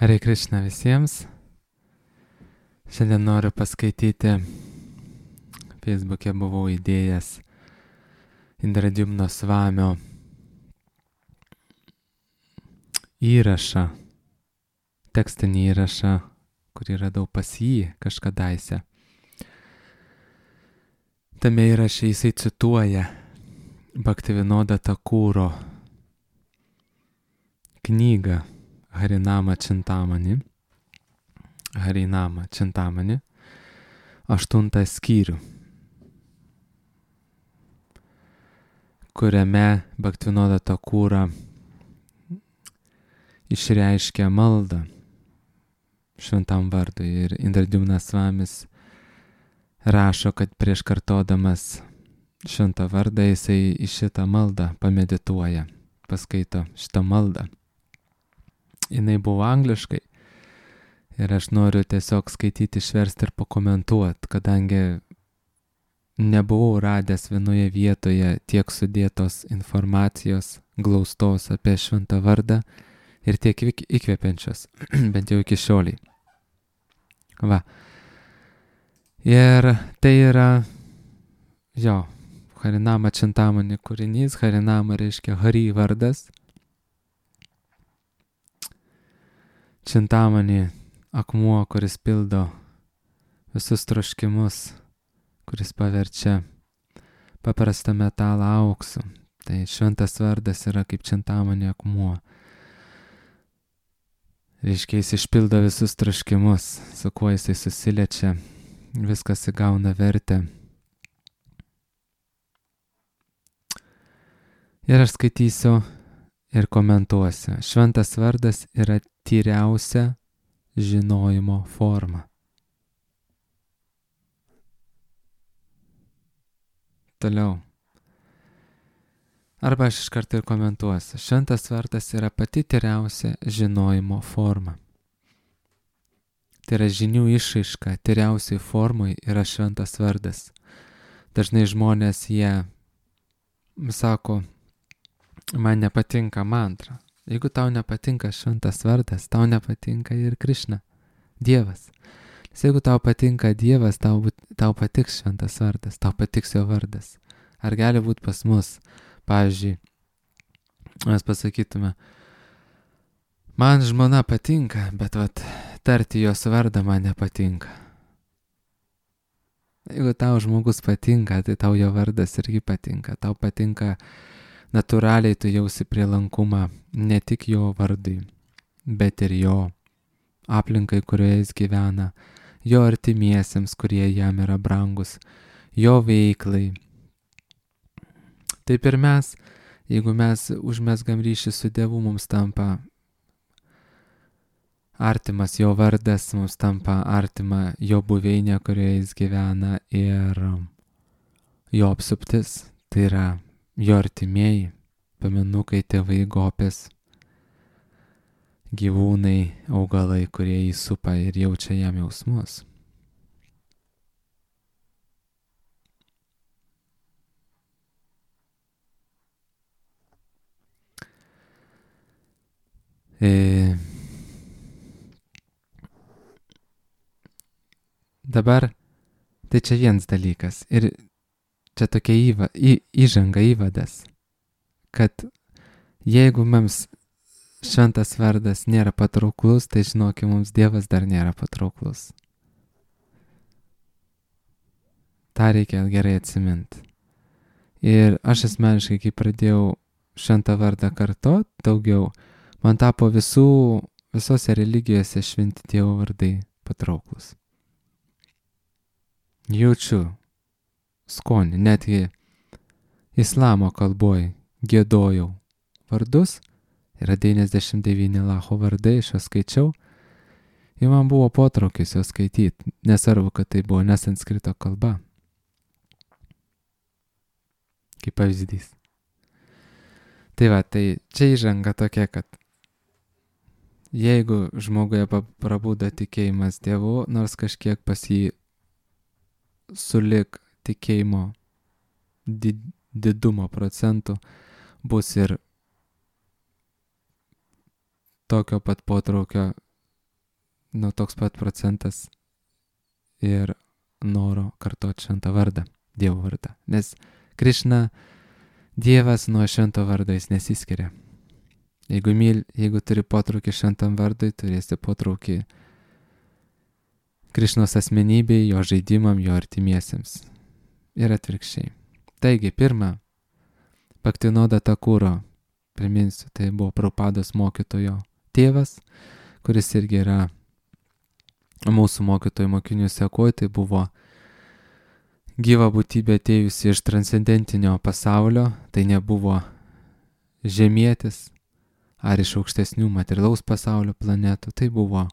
Hare Krishna visiems. Šiandien noriu paskaityti, Facebook'e buvau įdėjęs Indradyumno Svamio įrašą, tekstinį įrašą, kurį radau pas jį kažkadaise. Tame įraše jisai cituoja Bhaktivinoda Thakuro knygą Harinama Chintamani, 8 skyrių, kuriame Bhaktivinoda Thakura išreiškia maldą šventam vardui ir Indradyumnas Svamis rašo, kad prieš kartodamas šventą vardą jisai į šitą maldą pamedituoja, paskaito šitą maldą. Jinai buvo angliškai ir aš noriu tiesiog skaityti, išversti ir pakomentuoti, kadangi nebuvau radęs vienoje vietoje tiek sudėtos informacijos glaustos apie šventą vardą ir tiek įkvepiančios, bent jau iki šioliai. Va. Ir tai yra, Harinama Chintamani kūrinys. Harinama reiškia Hari vardas. Chintamani akmuo, kuris pildo visus troškimus, kuris paverčia paprastą metalą auksu. Tai šventas vardas yra kaip Chintamani akmuo. Reiškia, jis išpildo visus troškimus, su kuo jisai susiliečia, viskas įgauna vertę. Ir aš skaitysiu ir komentuosiu. Šventas vardas yra tyriausia žinojimo forma. Toliau. Arba aš iš karto ir komentuosiu. Šventas vardas yra pati tyriausia žinojimo forma. Tai yra žinių išraiška, tyriausiai formai yra šventas vardas. Dažnai žmonės jie sako, man nepatinka mantra. Jeigu tau nepatinka šventas vardas, tau nepatinka ir Krishna, Dievas. Nes jeigu tau patinka Dievas, tau patiks šventas vardas, tau patiks jo vardas. Ar gali būti pas mus, pavyzdžiui, mes pasakytume, man žmona patinka, bet tarti jos vardą man nepatinka. Jeigu tau žmogus patinka, tai tau jo vardas irgi patinka. Tau patinka natūraliai, tu jausi prielankumą ne tik jo vardui, bet ir jo aplinkai, kurioje jis gyvena, jo artimiesiems, kurie jam yra brangus, jo veiklai. Taip ir mes, jeigu mes užmesgam ryšį su Dievu, mums tampa artimas jo vardas, mums tampa artima jo buveinė, kurioje jis gyvena, ir jo apsuptis, tai yra jo artimieji, paminukai, tėvai, gopės, gyvūnai, augalai, kurie jį supa ir jaučia jam jausmus. Dabar, tai čia vienas dalykas ir čia tokia įžanga, įvadas, kad jeigu mums šventas vardas nėra patrauklus, tai žinokime, mums Dievas dar nėra patrauklus. Ta reikia gerai atsiminti. Ir aš asmeniškai, kai pradėjau šventą vardą kartot daugiau, man tapo visose religijose šventi Dievo vardai patrauklus. Jaučiu skonį, netgi islamo kalboj giedojau vardus, yra 99 Allaho vardai, aš juos skaičiau, ir man buvo potraukis juos skaityti, nesvarbu, kad tai buvo nesanskrito kalba. Kaip pavyzdys. Tai čia įžanga tokia, kad jeigu žmoguje prabudo tikėjimas Dievu, nors kažkiek pas jį sulig tikėjimo didumo procentų bus ir tokio pat potraukio toks pat procentas ir noro kartoti šventą vardą, Dievo vardą. Nes Krišna, Dievas nuo švento vardo jis nesiskiria. Jeigu turi potraukį šventam vardui, turėsi potraukį Krišnos asmenybei, jo žaidimam, jo artimiesiems. Ir atvirkščiai. Taigi, pirma, Bhaktinoda Thakuro, priminsiu, tai buvo Prabhupados mokytojo tėvas, kuris irgi yra mūsų mokytojų mokinių sekoj, tai buvo gyva būtybė atėjusi iš transcendentinio pasaulio, tai nebuvo žemietis ar iš aukštesnių materialaus pasaulio planetų, tai buvo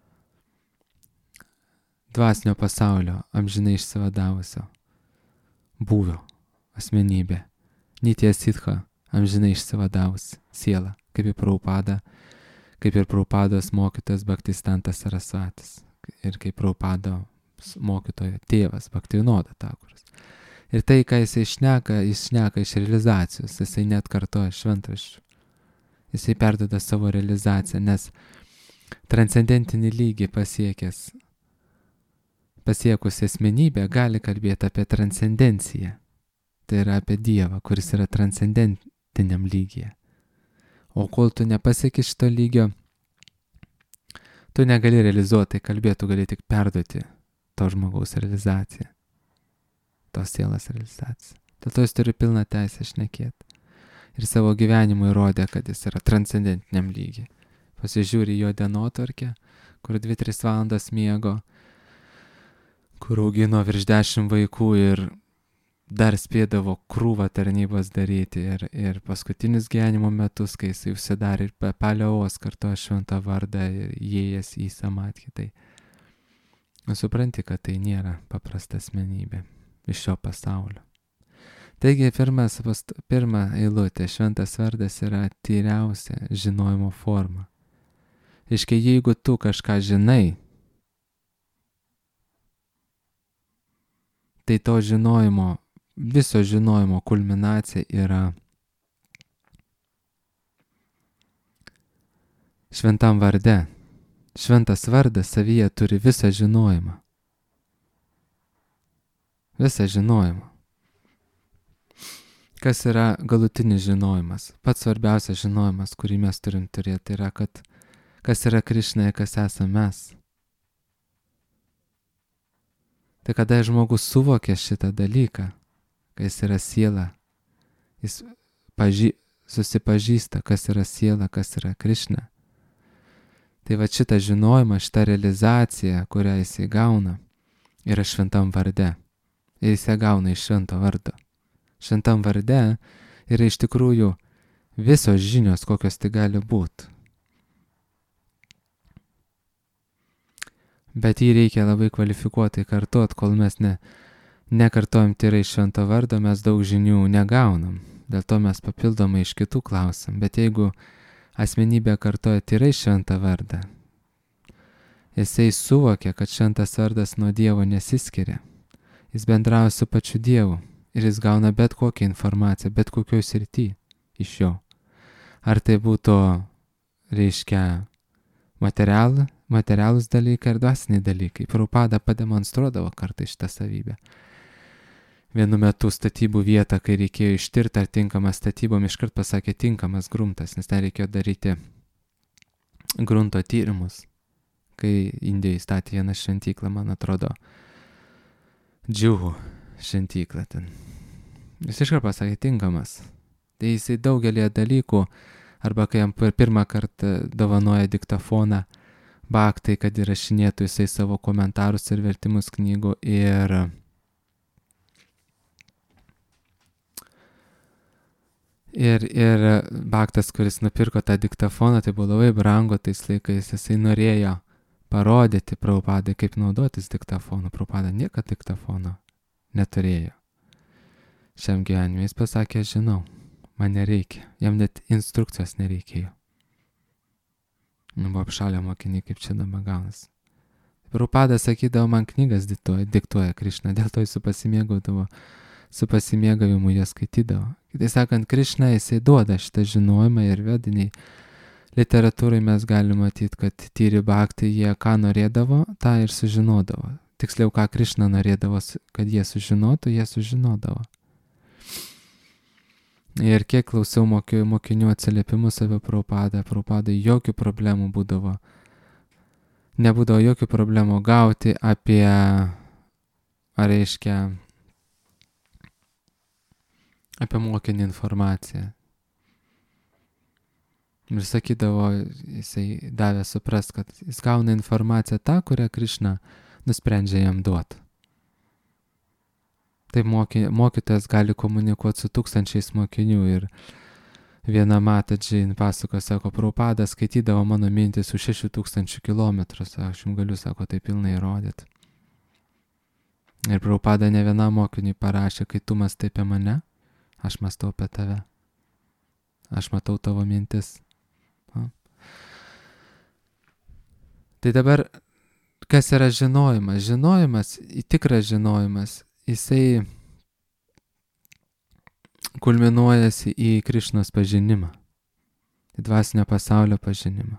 dvasinio pasaulio amžinai išsivadavusio būvio asmenybė. Nitya Siddha, amžinai išsivadavusi siela, kaip ir Prabhupados mokytojas Bhaktisiddhantas Sarasvatis ir kaip Prabhupados mokytojo tėvas Bhaktivinoda Thakuras. Ir tai, ką jis šneka iš realizacijos, jisai net kartoja šventraščių. Jisai perduoda savo realizaciją, nes transcendentinį lygį pasiekusi asmenybė gali kalbėti apie transcendenciją. Tai yra apie Dievą, kuris yra transcendentiniam lygyje. O kol tu nepasieki šito lygio, tu negali realizuoti, kalbėti, tu gali tik perduoti to žmogaus realizaciją, tos sielos realizaciją. Dėl to jis turi pilną teisę šnekėti. Ir savo gyvenimu įrodė, kad jis yra transcendentiniam lygiai. Pasižiūri jo dienotvarkę, kur 2-3 valandas miego, kur augino virš 10 vaikų ir dar spėdavo krūvą tarnybos daryti ir paskutinius gyvenimo metus, kai jis užsidarė ir paliaus kartojo šventą vardą ir įėjęs į samadhį. Tai supranti, kad tai nėra paprasta asmenybė iš šio pasaulio. Taigi pirma eilutė, šventas vardas yra tyriausia žinojimo forma. Reiškia, jeigu tu kažką žinai, tai to žinojimo, viso žinojimo kulminacija yra šventam varde. Šventas vardas savyje turi visą žinojimą. Visą žinojimą. Kas yra galutinis žinojimas? Pats svarbiausias žinojimas, kurį mes turim turėti, yra, kad kas yra Krišna ir kas esame mes. Tai kada žmogus suvokia šitą dalyką, kai jis yra siela, jis susipažįsta, kas yra siela, kas yra Krišna. Tai va šitą žinojimą, šitą realizaciją, kurią jis įgauna, yra šventam varde. Ir jis įgauna iš švento vardo. Šventam varde yra iš tikrųjų visos žinios, kokios tai gali būti. Bet jį reikia labai kvalifikuotai kartuot, kol mes nekartojam tyrai švento vardo, mes daug žinių negaunam. Dėl to mes papildomai iš kitų klausim. Bet jeigu asmenybė kartoja tyrai šventą vardą, jisai suvokia, kad šventas vardas nuo Dievo nesiskiria. Jis bendrauja su pačiu Dievu. Ir jis gauna bet kokią informaciją, bet kokioj srity iš jo. Ar tai būtų, reiškia, materialūs dalykai ar dvasiniai dalykai. Prabhupada pademonstruodavo kartais šitą savybę. Vienu metu statybų vietą, kai reikėjo ištirti, ar tinkamas statybom, iškart pasakė tinkamas gruntas, nes ten reikėjo daryti grunto tyrimus. Kai Indijoje statė vieną šventyklą, man atrodo, Džiuhu šventyklą ten. Jis iškart pasakė tinkamas. Tai jisai daugelį dalykų, arba kai jam pirmą kartą dovanoja diktafoną Bhaktai, kad įrašinėtų jisai savo komentarus ir vertimus knygų ir Bhaktas, kuris nupirko tą diktafoną, tai buvo labai brangu tais laikais, jisai norėjo parodyti Prabhupadai, kaip naudotis diktafonu. Prabhupada niekad diktafono neturėjo. Šiam gyvenimui jis pasakė, žinau, man nereikia. Jam net instrukcijos nereikėjo. Buvo apšalę mokiniai, kaip čia dabar gaunasi. Prabhupada sakydavo, man knygas diktuoja Krišna, dėl to jis su pasimėgavimu jas skaitydavo. Kitai sakant, Krišna jisai duoda šitą žinojimą ir vediniai Literatūrai mes galime matyti, kad Tyri Bhakti jie ką norėdavo, tą ir sužinodavo. Tiksliau, ką Krišna norėdavo, kad jie sužinotų, jie sužinodavo. Ir kiek klausiau mokinių atsiliepimus apie Prabhupadą jokių problemų būdavo. Nebūdavo jokių problemų gauti apie, apie mokinį informaciją. Ir sakydavo, jisai davė suprast, kad jis gauna informaciją tą, kurią Krišna nusprendžia jam duoti. Taip mokytojas gali komunikuoti su tūkstančiais mokinių ir viena Matadži pasako, sako, Prabhupadas skaitydavo mano mintis už 6000 kilometrų, aš jums galiu, sako, tai pilnai įrodyti. Ir Prabhupada ne vienam mokiniui parašė, kai tu mąstai apie mane, aš mąstau apie tave. Aš matau tavo mintis. Tai dabar, kas yra žinojimas? Žinojimas, tikras žinojimas, jisai kulminuojasi į Krišnos pažinimą, į dvasinio pasaulio pažinimą,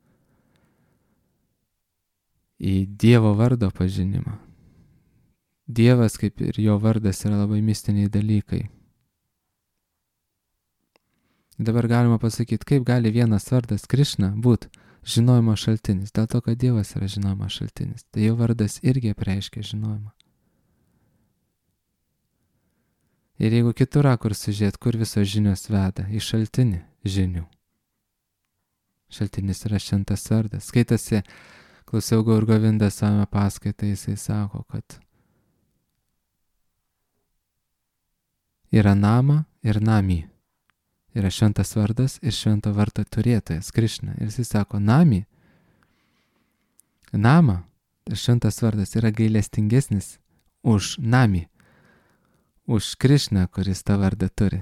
į Dievo vardo pažinimą. Dievas, kaip ir jo vardas, yra labai mistiniai dalykai. Dabar galima pasakyti, kaip gali vienas vardas Krišna būti žinojimo šaltinis, dėl to, kad Dievas yra žinojimo šaltinis. Tai jo vardas irgi apreiškia žinojimą. Ir jeigu kitų rakursų žiūrėt, kur visos žinios veda, į šaltinį žinių. Šaltinis yra šventas vardas. Skaitasi, klausiau Gaur Govinda Swami paskaitą, jisai sako, kad yra nama ir nami. Yra šventas vardas ir švento vardo turėtojas, Krišna. Ir jisai sako, nama, šventas vardas yra gailestingesnis už nami, už Krišną, kuris tą vardą turi.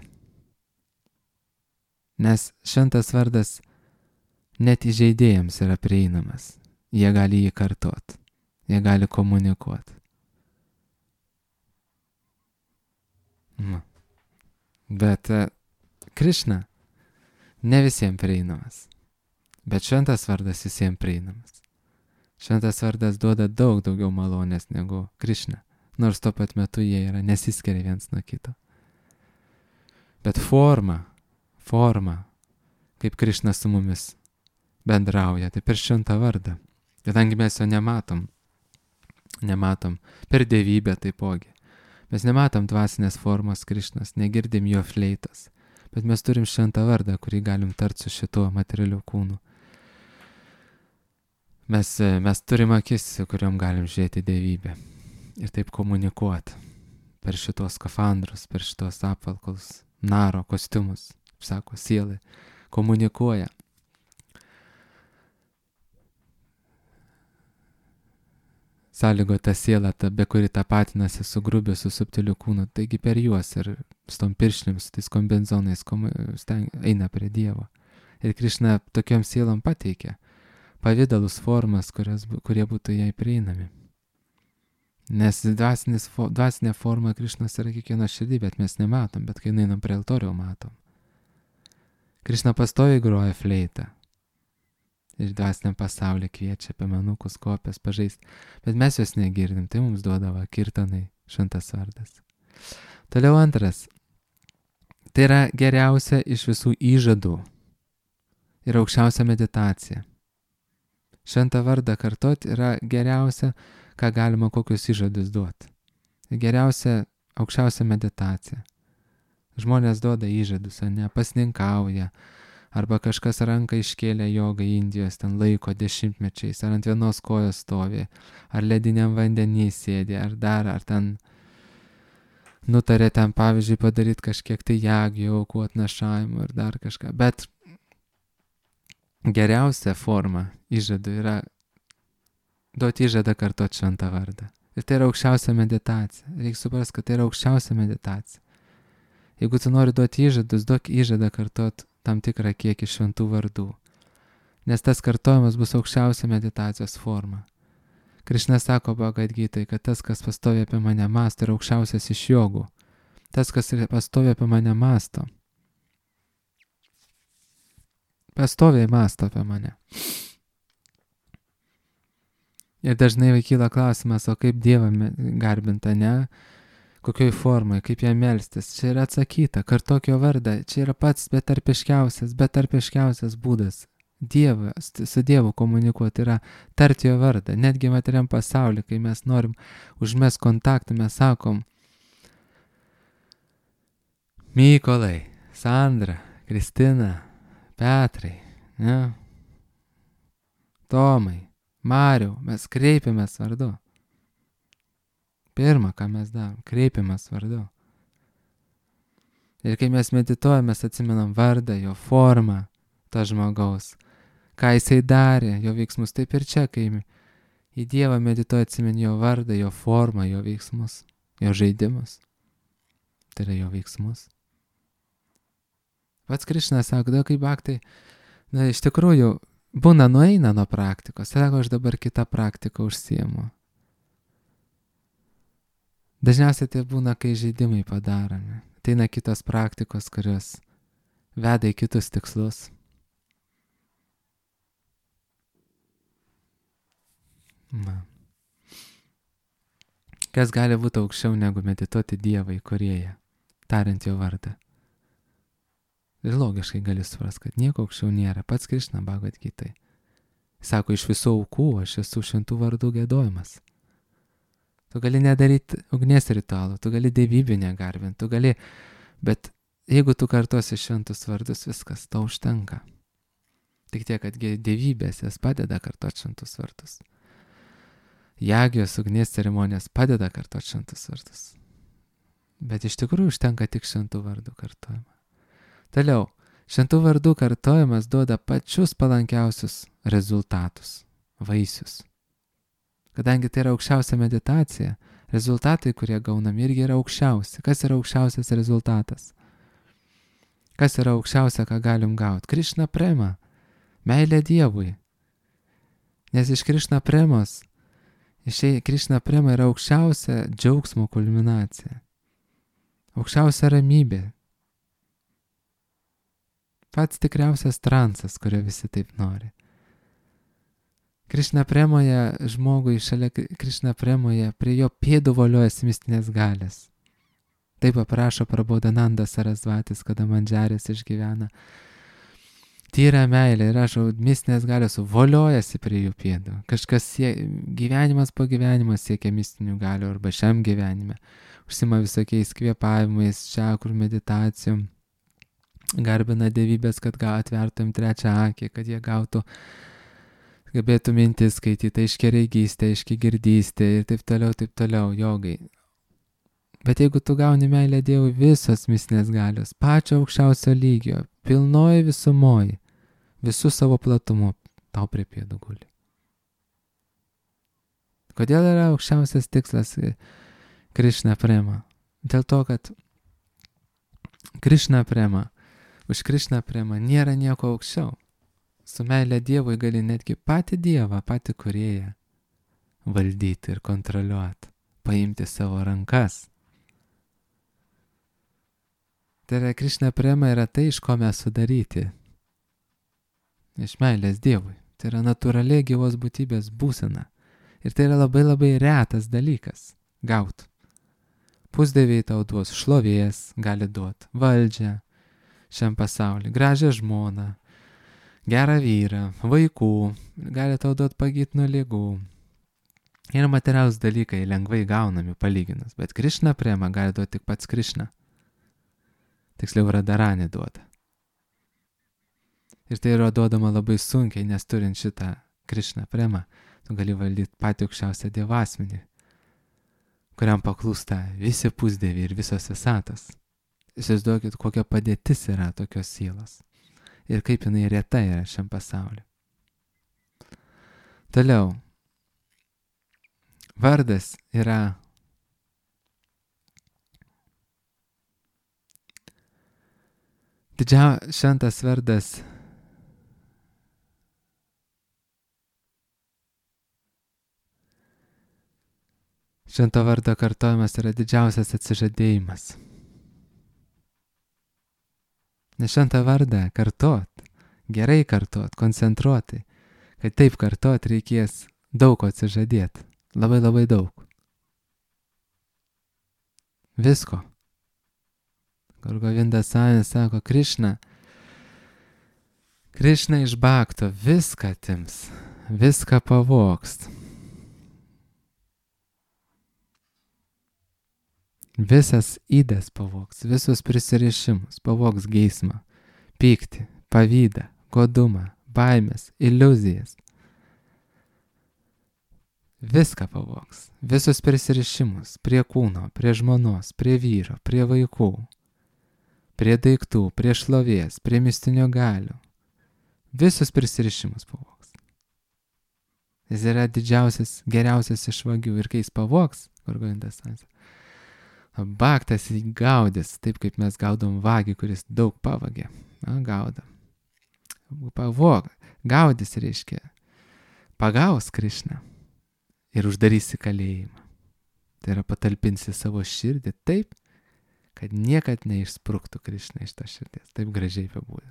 Nes šventas vardas net įžeidėjams yra prieinamas. Jie gali jį kartot, jie gali komunikuoti. Bet Krišna ne visiems prieinamas, bet šventas vardas visiems prieinamas. Šventas vardas duoda daug daugiau malonės negu Krišna, nors tuo pat metu jie yra nesiskiria viens nuo kito. Bet forma, kaip Krišna su mumis bendrauja, tai per šventą vardą. Kadangi mes jo nematom per dievybę taipogi. Mes nematom dvasinės formos Krišnos, negirdim jo fleitos, bet mes turim šventą vardą, kurį galim tart su šituo materialiu kūnu. Mes turim akis, kuriuom galim žiūrėti dievybę ir taip komunikuoti per šitos skafandrus, per šitos apvalkalus, naro kostiumus, sako, sielai komunikuoja. Sąlygota siela, be kuri tapatinasi su grubiu, su subtiliu kūnu, taigi per juos ir su tom pirštim, su tais kombinzonais eina prie Dievo. Ir Krišna tokiom sielom pateikia pavidalus, formas, kurie būtų jai prieinami. Nes dvasinė forma Krišnos yra kiekvieno širdį, bet mes nematom, bet kai einam prie altorių matom. Krišna pastoviai groja fleitą. Ir dvasiniam pasaulyje kviečia apie menukus, kopės, pažaist, bet mes jos negirdim, tai mums duodavo kirtanai, šventas vardas. Toliau antras. Tai yra geriausia iš visų įžadų ir aukščiausia meditacija. Šventą vardą kartoti yra geriausia, ką galima kokius įžadus duoti. Geriausia, aukščiausia meditacija. Žmonės duoda įžadus, pasninkauja, arba kažkas ranką iškėlė jogą Indijos, ten laiko dešimtmečiais, ar ant vienos kojos stovi, ar lediniam vandenį sėdi, ar ten nutarė ten, pavyzdžiui, padaryti kažkiek tai jagijų, aukų atnašavimų ir dar kažką. Bet geriausia forma įžadų yra duoti įžadą kartuoti šventą vardą. Ir tai yra aukščiausia meditacija. Reikia suprasti, kad tai yra aukščiausia meditacija. Jeigu tu nori duoti įžadus, duok įžadą kartuoti tam tikrą kiekį šventų vardų. Nes tas kartojimas bus aukščiausia meditacijos forma. Krišna sako Bhagavad Gitai, kad tas, kas pastovi apie mane mąsto, yra aukščiausias iš jogų. Tas, kas pastovi apie mane mąsto, pastoviai mąsto apie mane. Ir dažnai kyla klausimas, o kaip Dievą garbinta, ne? Kokioj formai, kaip jam melstis. Čia yra atsakyta, kartok jo vardą. Čia yra pats betarpiškiausias būdas. Dievas, su Dievu komunikuoti yra tarti jo vardą. Netgi materiam pasaulyje, kai mes norim užmest kontaktą, mes sakom Mykolai, Sandra, Kristina, Petrai, ne? Tomai, Mariau, mes kreipiamės vardu. Pirma, ką mes darom, kreipiamės vardu. Ir kai mes medituojame, mes atsimenam vardą, jo formą, to žmogaus, ką jisai darė, jo veiksmus. Taip ir čia, kai į Dievą medituoja, atsimeni jo vardą, jo formą, jo veiksmus, jo žaidimus. Tai yra jo veiksmus. Pats Krišna sako, da kaip bhaktai, iš tikrųjų, būna nueina nuo praktikos. Sako, aš dabar kitą praktiką užsiimu. Dažniausiai tai būna, kai žaidimai padaromi. Ateina kitos praktikos, kurios veda į kitus tikslus. Kas gali būti aukščiau negu medituoti Dievą įkūrėją, tariant jo vardą? Ir logiškai gali suprasti, kad nieko aukščiau nėra. Pats Krišna Bhagavad Gitai sako, iš visų aukų aš esu šventų vardų giedojimas. Tu gali nedaryti ugnies ritualų, tu gali dievybinę garbinti, tu gali, bet jeigu tu kartosi šventus vardus, viskas, tau užtenka. Tik tiek, kad dievybės jas padeda kartoti šventus vardus. Jagijos ugnies ceremonijos padeda kartoti šventus vardus. Bet iš tikrųjų užtenka tik šventų vardų kartojimą. Toliau, šventų vardų kartojimas duoda pačius palankiausius rezultatus, vaisius. Kadangi tai yra aukščiausia meditacija, rezultatai, kurie gaunami, irgi yra aukščiausi. Kas yra aukščiausias rezultatas? Kas yra aukščiausia, ką galim gauti? Krišna prema, meilė Dievui. Nes iš Krišna premos, Krišna prema yra aukščiausia džiaugsmo kulminacija. Aukščiausia ramybė. Pats tikriausias transas, kurio visi taip nori. Krišna premoje žmogui šalia Krišna premoje prie jo pėdų voliojasi mistinės galės. Taip aprašo Prabodhananda Sarasvatis, kada Mandžaris išgyvena tyrą meilę ir rašo, mistinės galės voliojasi prie jų pėdų. Kažkas gyvenimas po gyvenimo siekia mistinių galių arba šiam gyvenime. Užsima visokiais kvėpavimais, čakrų meditacijom. Garbina dievybės, kad atvertum trečią akį, kad jie gebėtų mintis skaityti, aiškiaregystė, aiškiagirdystė ir taip toliau, jogai. Bet jeigu tu gauni meilę Dievui, visos mistinės galios, pačio aukščiausio lygio, pilnoji visumoji, visų savo platumu, tau prie pėdų guli. Kodėl yra aukščiausias tikslas Krišna prema? Dėl to, kad Krišna prema, už Krišna prema nėra nieko aukščiau. Su meilė Dievui gali netgi patį Dievą, patį kūrėją valdyti ir kontroliuoti, paimti savo rankas. Tai yra Krišna prema yra tai, iš ko mes sudaryti. Iš meilės Dievui. Tai yra natūraliai gyvos būtybės būsena. Ir tai yra labai labai retas dalykas gauti. Pusdieviai tau duos šlovės, gali duoti valdžią šiam pasauliu, gražią žmoną, gerą vyrą, vaikų, gali tau duoti pagyti nuo ligų. Ir materialūs dalykai lengvai gaunami palyginus, bet Krišna prema gali duoti tik pats Krišna. Tiksliau Radharani duoda. Ir tai yra duodama labai sunkiai, nes turint šitą Krišna premą, tu gali valdyti patį aukščiausią dievasmenį, kuriam paklūsta visi pusdieviai ir visos visatos. Įsivaizduokit, kokia padėtis yra tokios sielos. Ir kaip jinai reta yra šiam pasauliu. Toliau. Vardas yra šventas vardas švento vardo kartojimas yra didžiausias atsižadėjimas. Nes šventą vardą kartot gerai kartot, koncentruotai. Kad taip kartot reikės daug ko atsižadėti. Labai labai daug. Visko. Kur Govinda Sanis sako, Krišna iš bhakto viską atims, viską pavogs. Visas įdas pavogs, visus prisirišimus, pavogs geismą, pyktį, pavydą, godumą, baimės, iliuzijas. Viską pavogs, visus prisirišimus prie kūno, prie žmonos, prie vyro, prie vaikų, prie daiktų, prie šlovės, prie mistinio galių. Visus prisirišimus pavogs. Jis yra didžiausias, geriausias iš vagių ir kai jis pavogs, kur Govindas Sanis, bhaktas jį gaudys, taip kaip mes gaudom vagį, kuris daug pavagė. Gaudam. Pavog, gaudys reiškia, pagaus Krišną ir uždarysi kalėjimą. Tai yra patalpinsi savo širdį taip, kad niekad neišspruktų Krišna iš to širdies. Taip gražiai apibūdina.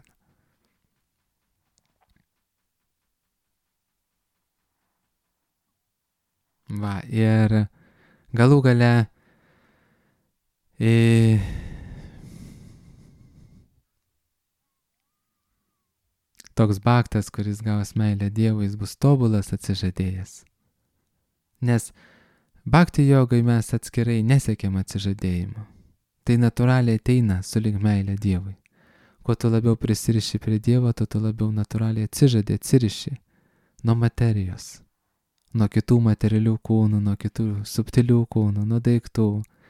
Va, ir galų gale toks bhaktas, kuris gaus meilę Dievui, jis bus tobulas atsižadėjęs. Nes bhakti jogai mes atskirai nesiekėm atsižadėjimo. Tai natūraliai ateina sulig meilė Dievui. Kuo tu labiau prisiriši prie Dievo, tu labiau natūraliai atsiriši nuo materijos, nuo kitų materialių kūnų, nuo kitų subtilių kūnų, nuo daiktų.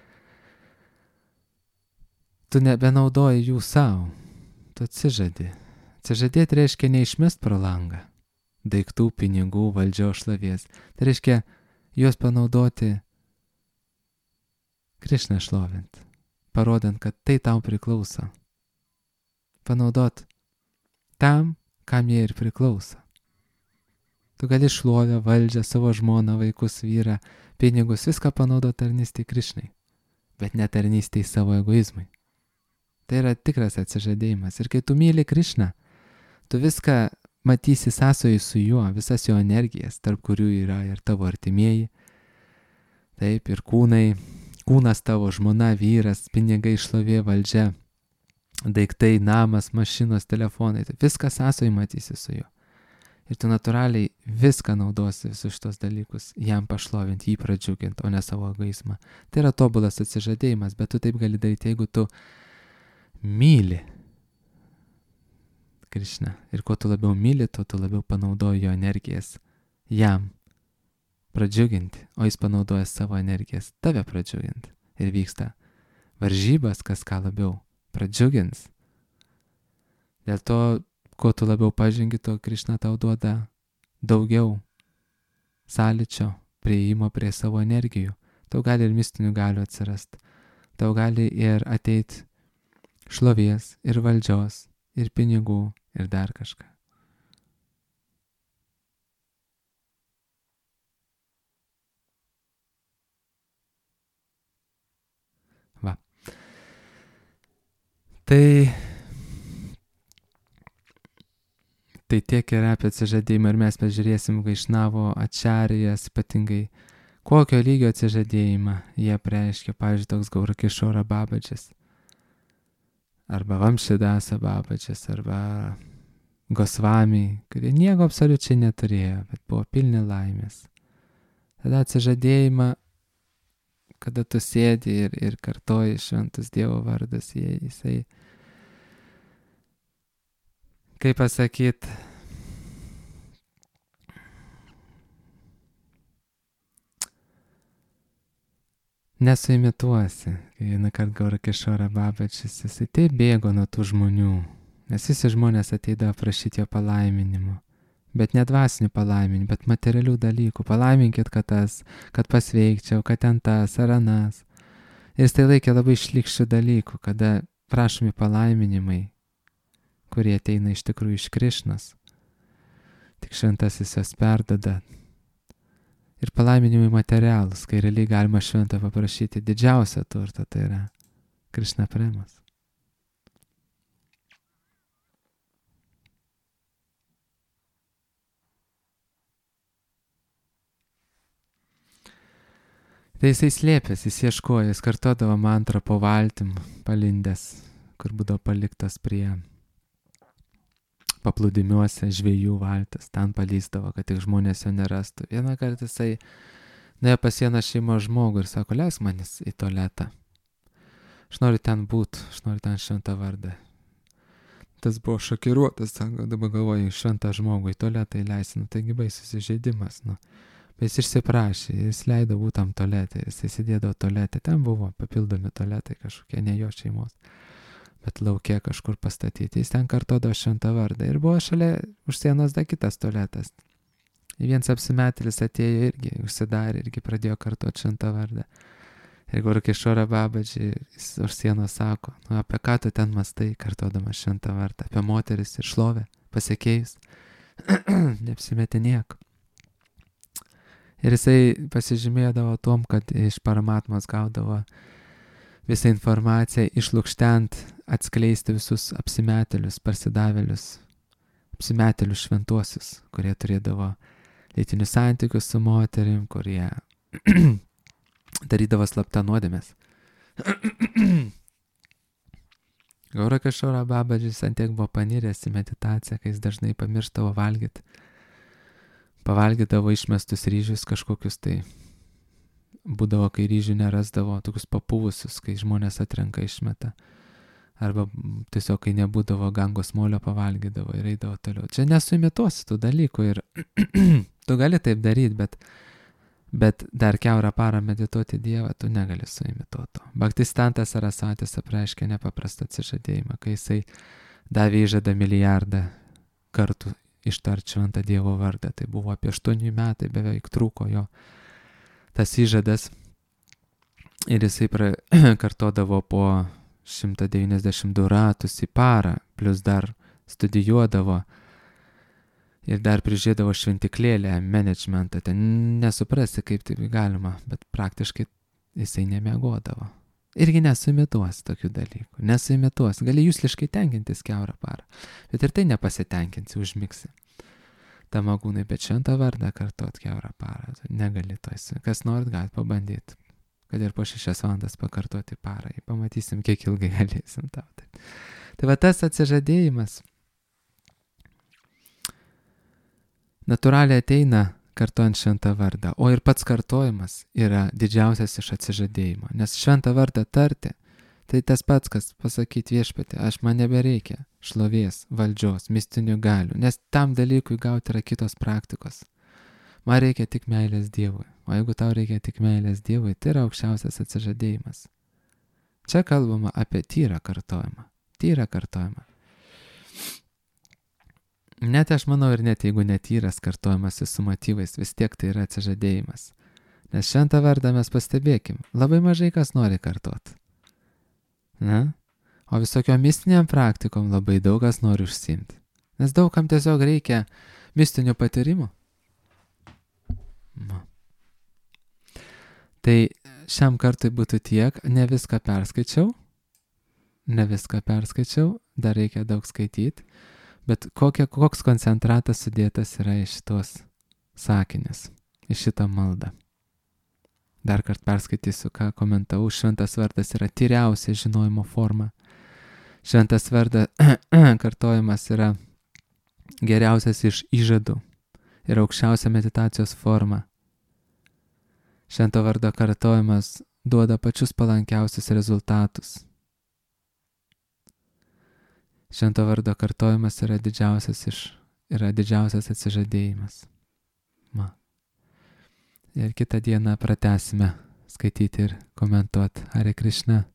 Tu nebenaudoji jų savo, tu atsižadi. Atsižadėti reiškia neišmest pro langą daiktų, pinigų, valdžios, šlovės. Tai reiškia juos panaudoti Krišną šlovint, parodant, kad tai tau priklauso. Panaudot tam, kam jie ir priklauso. Tu gali šlovę, valdžią, savo žmoną, vaikus, vyrą, pinigus, viską panaudoti tarnystei Krišnai, bet ne tarnystei savo egoizmui. Tai yra tikras atsižadėjimas. Ir kai tu myli Krišną, tu viską matysi sąsojai su juo, visas jo energijas, tarp kurių yra ir tavo artimieji. Taip, ir kūnas tavo, žmona, vyras, pinigai, šlovė, valdžia, daiktai, namas, mašinos, telefonai. Viską sąsojai matysi su juo. Ir tu natūraliai viską naudosi, visus šitos dalykus, jam pašlovinti, jį pradžiuginti, o ne savo egoizmą. Tai yra tobulas atsižadėjimas, bet tu taip gali daryti, jeigu tu myli Krišną. Ir kuo tu labiau myli, tu labiau panaudoji jo energijas jam pradžiuginti, o jis panaudoja savo energijas tave pradžiuginti. Ir vyksta varžybas, kas ką labiau pradžiugins. Dėl to, kuo tu labiau pažengi, to Krišna tau duoda daugiau sąlyčio, prieimo prie savo energijų. Tau gali ir mistinių galių atsirasti. Tau gali ir ateiti šlovės, ir valdžios, ir pinigų, ir dar kažką. Va. Tai tiek yra apie atsižadėjimą ir mes pažiūrėsim Vaišnavo ačarijas, ypatingai kokio lygio atsižadėjimą jie preiškia, pavyzdžiui, toks Gaurakišora Babačis, arba Vamšidasa Babačis, arba Gosvami, kurie nieko absoliučiai neturėjo, bet buvo pilni laimės. Tada atsižadėjimą, kada tu sėdi ir kartoji šventus Dievo vardas, jisai, kaip pasakyt, nesuimituosi. Vieną kartą Gaurakišora Babačis, jisai taip bėgo nuo tų žmonių, nes visi žmonės ateidavo prašyti jo palaiminimo. Bet ne dvasinių palaiminimų, bet materialių dalykų. Palaiminkit, kad pasveikčiau, kad ten tas ar anas. Ir jis tai laikė labai šlykščių dalykų, kada prašomi palaiminimai, kurie ateina iš tikrųjų iš Krišnos. Tik šventasis jos perdada. Ir palaiminimai materialūs, kai realiai galima šventą paprašyti didžiausią turtą, tai yra Krišna premas. Tai jisai slėpėsi, jis ieškojo, jis kartodavo mantrą po valtim palindęs, kur būdavo paliktas prie paplūdimiuose žvejų valtis, ten palysdavo, kad tik žmonės jo nerastų. Vieną kartą jisai nuėjo pas vieną šeimos žmogų ir sako, leisk manis į tualetą. Aš noriu ten būt, aš noriu ten šventą vardą. Tas buvo šokiruotas, sako, dabar galvoju, šventą žmogų į tualetą įleisi, nu taigi baisus įžeidimas, nu. Bet jis išsiprašė, jis leido būtam tualetė, jis sėdėdavo tualetė, ten buvo papildomi tualetai kažkokie, ne jo šeimos, bet lauke kažkur pastatyti, jis ten kartodavo šventą vardą ir buvo šalia už sienos dar kitas tualetas. Vienas apsimetėlis atėjo irgi, užsidarė irgi pradėjo kartuoti šventą vardą. Ir Gorkišora Babadži, jis už sienos sako, nu apie ką tu ten mastai, kartodamas šventą vardą, apie moteris ir šlovę, pasiekėjus, neapsimetinėk. Ir jisai pasižymėdavo tom, kad iš Paramatmos gaudavo visą informaciją, išlukštent, atskleisti visus apsimetėlius, parsidavėlius, apsimetėlius šventuosius, kurie turėdavo lytinius santykius su moterim, kurie darydavo slapta nuodėmės. Gorkišora Babadžis antiek buvo paniręs į meditaciją, kai jis dažnai pamirštavo valgyti. Pavalgydavo išmestus ryžius kažkokius, tai būdavo, kai ryžių nerasdavo, tokius papuvusius, kai žmonės atrenka išmeta. Arba tiesiog, kai nebūdavo gangos molio, pavalgydavo ir eidavo toliau. Čia nesuimituosi tų dalykų ir tu gali taip daryti, bet dar kiaurą parą medituoti Dievą, tu negali suimituoti. Bhaktistantas Sarasatis apreiškė nepaprastą atsižadėjimą, kai jisai davė įžadą milijardą kartų ištart šventą Dievo vardą. Tai buvo apie 8 metai, beveik trūko jo tas įžadas. Ir jisai kartodavo po 192 ratus į parą, plus dar studijuodavo ir dar prižiūrėdavo šventiklėlę, managementą. Ten nesuprasi, kaip tai galima, bet praktiškai jisai nemiegodavo. Irgi nesuimituos tokių dalykų, nesuimituos. Gali jusliškai tenkintis kiaurą parą, bet ir tai nepasitenkinsi, užmigsi. Tamagūnai, bet šventą vardą kartot kiaurą parą, negali to. Kas norit, gali pabandyti, kad ir po 6 valandas pakartoti parą. Pamatysim, kiek ilgai galėsim tau. Tai va tas atsižadėjimas natūraliai ateina kartojant šventą vardą, o ir pats kartojimas yra didžiausias iš atsižadėjimo, nes šventą vardą tarti, tai tas pats, kas pasakyti viešpatį, aš man nebereikia šlovės, valdžios, mistinių galių, nes tam dalykui gauti yra kitos praktikos. Man reikia tik meilės Dievui, o jeigu tau reikia tik meilės Dievui, tai yra aukščiausias atsižadėjimas. Čia kalbama apie tyrą kartojimą, Net aš manau ir net jeigu netyras kartojimas su motyvais, vis tiek tai yra atsižadėjimas. Nes šventą vardą mes pastebėkim, labai mažai kas nori kartot. Ne? O visokio mistiniam praktikom labai daug kas nori užsiimti. Nes daugam tiesiog reikia mistinių patyrimų. No. Tai šiam kartui būtų tiek, ne viską perskaičiau, dar reikia daug skaityti. Bet koks koncentratas sudėtas yra iš šitos sakinės, iš šitą maldą. Dar kart perskaitysiu, ką komentavau. Šventas vardas yra tyriausia žinojimo forma. Šventas vardas kartojimas yra geriausias iš įžadų ir aukščiausia meditacijos forma. Švento vardo kartojimas duoda pačius palankiausius rezultatus. Švento vardo kartojimas yra didžiausias atsižadėjimas. Ir kitą dieną pratęsime skaityti ir komentuoti. Hare Krishna.